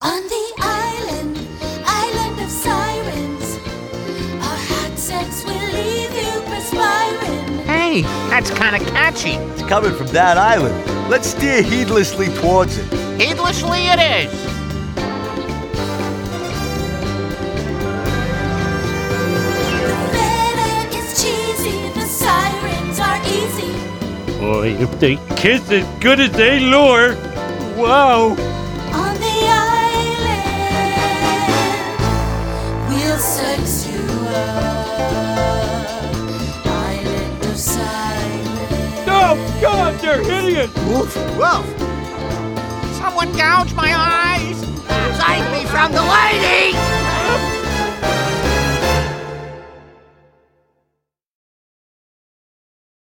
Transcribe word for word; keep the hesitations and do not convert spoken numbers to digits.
On the island, island of sirens, our hot sex will leave you perspiring. Hey, that's kind of catchy. It's coming from that island. Let's steer heedlessly towards it. Heedlessly it is. The feta is cheesy, the sirens are easy. Boy, if they kiss as good as they lure, wow. On the island, we'll sex you up. Island of sirens. Oh, God, they're hideous. Woof, woof. Someone gouge my eyes. Save me from the lady!